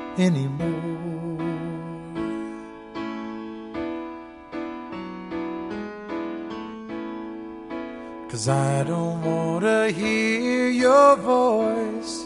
anymore. 'Cause I don't want to hear your voice